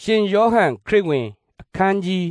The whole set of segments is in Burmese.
ရှင်ယောဟန်ခရစ်ဝင်အခန်းကြီး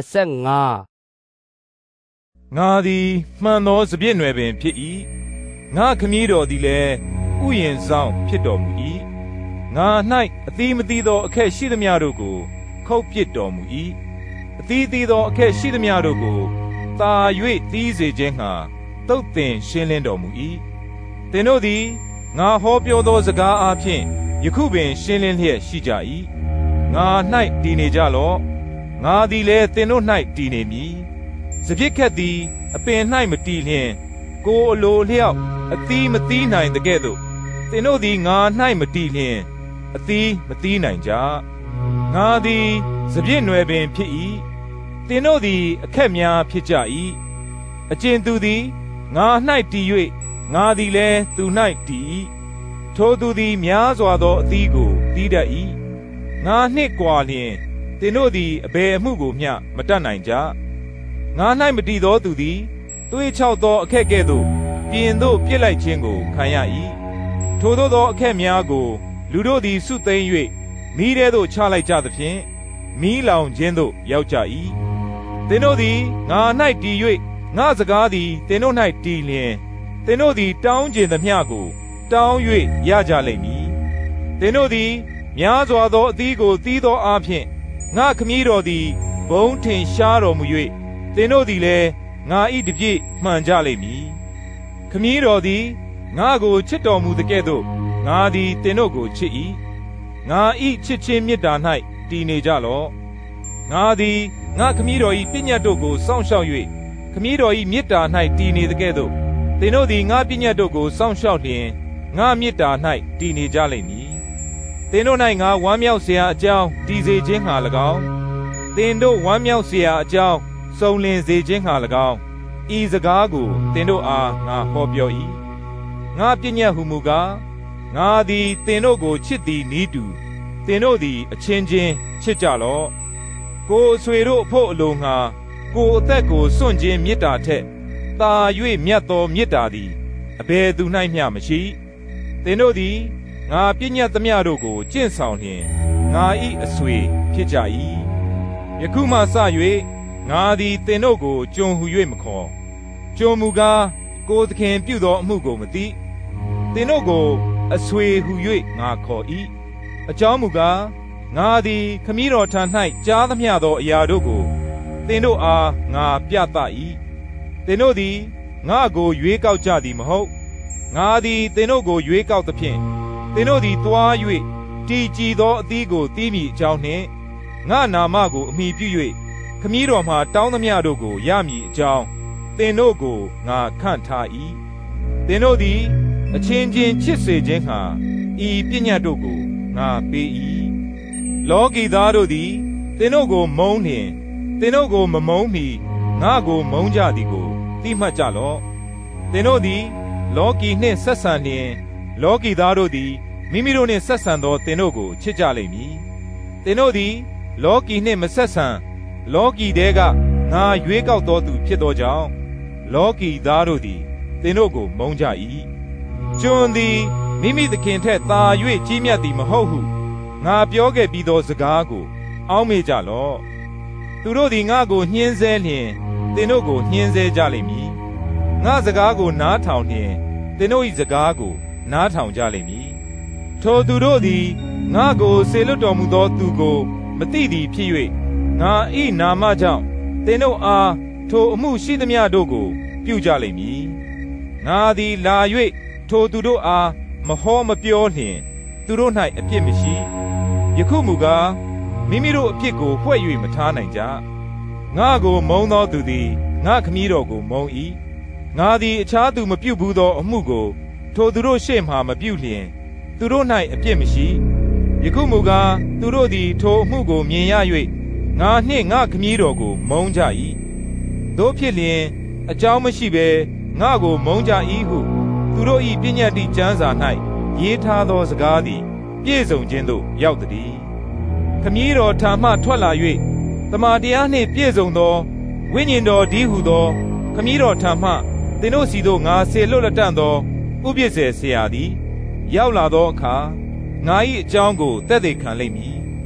15 ငါသည်မှန်သောစပြည့်နွယ်ပင်ဖြစ်၏ငါခမည်းတော်သည်လည်းဥယျာဉ်ဆောင်ဖြစ်တော်မူ၏ငါ၌အသီးမသီးသောအခက်ရှိသမျှတို့ကိုခုတ်ပစ်တော်မူ၏အသီးသီးသောအခက်ရှိသမျှတို့ကိုသာ၍သီးစေခြင်းငှာသုတ်သင်ရှင်းလင်းတော်မူ၏သင်တို့သည်ငါဟောပြောသောစကားအားဖြင့်ယခုပင်ရှင်းလင်းလျက်ရှိကြ၏ငါ၌တည်နေကြလော့ငါသည်လည်းသင်တို့၌တည်နေမည်စပြစ်ခက်သည်အပင်၌မတည်လျင်ကိုယ်အလိုလျောက်အသီးမသီးနိုင်တဲ့ကဲ့သို့သင်တို့သည်ငါ၌မတည်လျင်အသီးမသီးနိုင်ကြငါသည်စပြစ်နွယ်ပင်ဖြစ်၏သင်တို့သည်အခက်များဖြစ်ကြ၏အကျဉ်သူသည်ငါ၌တည်၍ငါသည်လည်းသူ၌တည်၏ထိုသူသည်များစွာသောအသီးကိုသီးတတ်၏ငါနှင့်ကွာလျင်သင်တို့သည်အဘယ်အမှုကိုမျှမတတ်နိုင်ကြငါ၌မတည်သောသူသည်သွေးချောက်သောအခက်ကဲ့သို့ပြင်သို့ပြစ်လိုက်ခြင်းကိုခံရ၏ထိုသို့သောအခက်များကိုလူတို့သည်စုသိမ်း၍မိထဲသို့ချလိုက်ကြသဖြင့်မိလောင်ခြင်းသို့ရောက်ကြ၏သင်တို့သည်ငါ၌တည်၍ငါစကားသည်သင်တို့၌တည်လျင်သင်တို့သည်တောင်းကျင်သမျှကိုတောင်း၍ရကြလိမ့်မည်သင်တို့သည်များစွာသောအသီးကိုသီးသောအားဖြင့်ငါခမည်းတော်သည်ဘုန်းထင်ရှားတော်မူ၍သင်တို့သည်လည်းငါ၏တပြည့်မှန်ကြလိမ့်မည်ခမည်းတော်သည်ငါကိုချစ်တော်မူသကဲ့သို့ငါသည်သင်တို့ကိုချစ်၏ငါ၏ချစ်ခြင်းမေတ္တာ၌တည်နေကြလော့ငါသည်ငါခမည်းတော်၏ပညတ်တို့ကိုစောင့်ရှောက်၍ခမည်းတော်၏မေတ္တာ၌တည်နေသကဲ့သို့သင်တို့သည်ငါပညတ်တို့ကိုစောင့်ရှောက်လျင်ငါမေတ္တာ၌တည်နေကြလိမ့်မည်သင်တို့၌ငါဝမ်းမြောက်เสียအကြောင်းတည်စေခြင်းငှာ၎င်းသင်တို့ဝမ်းမြောက်เสียအကြောင်းစုံလင်စေခြင်းငှာ၎င်းဤစကားကိုသင်တို့အားငါဟောပြော၏ငါပညတ်ဟုမူကားငါသည်သင်တို့ကိုချစ်သည်နည်းတူသင်တို့သည်အချင်းချင်းချစ်ကြလော့ကိုယ်အဆွေတို့အဖို့အလိုငှာကိုယ်အသက်ကိုစွန့်ခြင်းမေတ္တာထက်သာ၍မြတ်သောမေတ္တာသည်အဘယ်သူ၌မျှမရှိသင်တို့သည်ငါပညတ်သမျှတို့ကိုကျင့်ဆောင်လျင်ငါ၏အဆွေဖြစ်ကြ၏ယခုမှစ၍ငါသည်သင်တို့ကိုကျွန်ဟု၍မခေါ်ကျွန်မူကားကိုယ်သခင်ပြုသောအမှုကိုမသိသင်တို့ကိုအဆွေဟု၍ငါခေါ်၏အကြောင်းမူကားငါသည်ခမည်းတော်ထံ၌ကြားသမျှသောအရာတို့ကိုသင်တို့အားငါပြသ၏သင်တို့သည်ငါကိုရွေးကောက်ကြသည်မဟုတ်ငါသည်သင်တို့ကိုရွေးကောက်သဖြင့်သင်တို့သည်သွား၍တည်ကြည်သောအသီးကိုသီးမိအကြောင်းနှင့်ငါနာမကိုအမိပြု၍ခမည်းတော်မှတောင်းသမျှတို့ကိုရမည်အကြောင်းသင်တို့ကိုငါခန့်ထား၏သင်တို့သည်အချင်းချင်းချစ်စေခြင်းဟာဤပညတ်တို့ကိုငါပေး၏လောကီသားတို့သည်သင်တို့ကိုမုန်းလျင်သင်တို့ကိုမမုန်းမီငါကိုမုန်းကြသည်ကိုသိမှတ်ကြလော့သင်တို့သည်လောကီနှင့်ဆက်ဆံလျင်လောကီသားတို့သည်မိမိတို့နှင့်ဆက်ဆံသောသင်တို့ကိုချစ်ကြလိမ့်မည်သင်တို့သည်လောကီနှင့်မဆက်ဆံလောကီတဲကငါရွေးကောက်သောသူဖြစ်သောကြောင့်လောကီသားတို့သည်သင်တို့ကိုမုန်းကြ၏ကျွန်သည်မိမိသခင်ထက်သာ၍ကြီးမြတ်သည်မဟုတ်ဟုငါပြောခဲ့ပြီးသောစကားကိုအောက်မေ့ကြလော့သူတို့သည်ငါကိုညှင်းဆဲလျင်သင်တို့ကိုညှင်းဆဲကြလိမ့်မည်ငါစကားကိုနားထောင်လျင်သင်တို့၏စကားကိုနားထောင်ကြလိမ့်မည်ထိုသူတို့သည်ငါကိုစေလွတ်တော်မူသောသူကိုမသိသည်ဖြစ်၍ငါ၏နာမကြောင့်သင်တို့အားထိုအမှုရှိသမျှတို့ကိုပြုကြလိမ့်မည်ငါသည်လာ၍ထိုသူတို့အားမဟောမပြောလျင်သူတို့၌အပြစ်မရှိယခုမူကားမိမိတို့အပြစ်ကိုဖွဲ့၍မထားနိုင်ကြငါကိုမုန်းသောသူသည်ငါခမည်းတော်ကိုမုန်း၏ငါသည်အခြားသူမပြုဘူးသောအမှုကိုထိုသူတို့ရှေ့မှမပြုလျင်သူတို့၌အပြစ်မရှိယခုမူကားသူတို့သည်ထိုအမှုကိုမြင်ရ၍ငါနှင့်ငါခမည်းတော်ကိုမုန်းကြ၏တို့ဖြစ်လျင်အကြောင်းမရှိဘဲငါကိုမုန်းကြ၏ဟုသူတို့၏ပညတ်တိကျမ်းစာ၌ရေးထားသောစကားသည်ပြည့်စုံခြင်းသို့ရောက်သည်ခမည်းတော်ထံမှထွက်လာ၍တမန်တရားနှင့်ပြည့်စုံသောဝိညာဉ်တော်ဒီဟုသောခမည်းတော်ထံမှသင်တို့စီသို့ငါဆေလွတ်လက်တန့်သောဥပ္ပစ္စေဆရာသည်ရောက်လာသောအခါငါ၏အကြောင်းကိုသက်သေခံလိမ့်မည်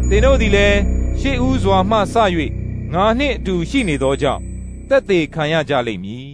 သင်တို့သည်လည်းရှေ့ဦးစွာမှစ၍ငါနှင့်အတူရှိနေသောကြောင့်သက်သေခံရကြလိမ့်မည်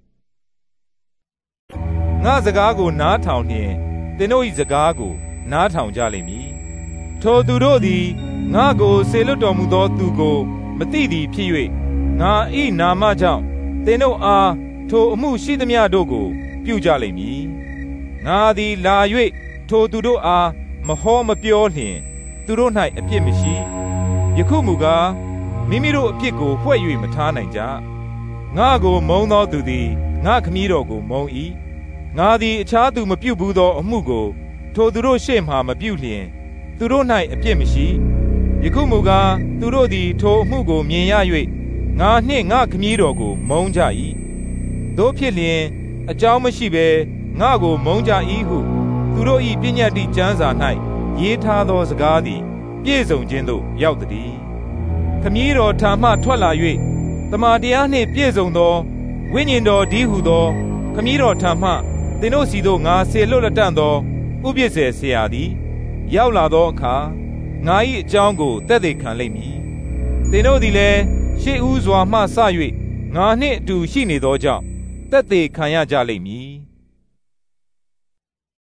ငါစကားကိုနားထောင်လျင်သင်တို့၏စကားကိုနားထောင်ကြလိမ့်မည်ထိုသူတို့သည်ငါကိုစေလွတ်တော်မူသောသူကိုမသိသည်ဖြစ်၍ငါ၏နာမကြောင့်သင်တို့အားထိုအမှုရှိသမျှတို့ကိုပြုကြလိမ့်မည်ငါသည်လာ၍ထိုသူတို့အားမဟောမပြောလျင်သူတို့၌အပြစ်မရှိယခုမူကားမိမိတို့အပြစ်ကိုဝှက်၍မထားနိုင်ကြငါကိုမုန်းသောသူသည်ငါခမည်းတော်ကိုမုန်း၏ငါသည်အခြားသူမပြုဘူးသောအမှုကိုထိုသူတို့ရှေ့မှမပြုလျင်သူတို့၌အပြစ်မရှိယခုမူကားသူတို့သည်ထိုအမှုကိုမြင်ရ၍ငါနှင့်ငါခမည်းတော်ကိုမုန်းကြ၏တို့ဖြစ်လျင်အကြောင်းမရှိဘဲငါကိုမုန်းကြ၏ဟုသူတို့၏ပညတ္တိကျမ်းစာ၌ရေးထားသောစကားသည်ပြည့်စုံခြင်းသို့ရောက်သည်ခမည်းတော်ထံမှထွက်လာ၍တမန်တရားနှင့်ပြည့်စုံသောဝိညာဉ်တော်ဒီဟုသောခမည်းတော်ထံမှသင်တို့စီသို့ငါဆေလွတ်လက်တန့်သောဥပစ္စေဆရာသည်ရောက်လာသောအခါငါ၏အကြောင်းကိုသက်သေခံလိမ့်မည်သင်တို့သည်လည်းရှေ့ဦးစွာမှစ၍ငါနှင့်အတူရှိနေသောကြောင့်သက်သေခံရကြလိမ့်မည်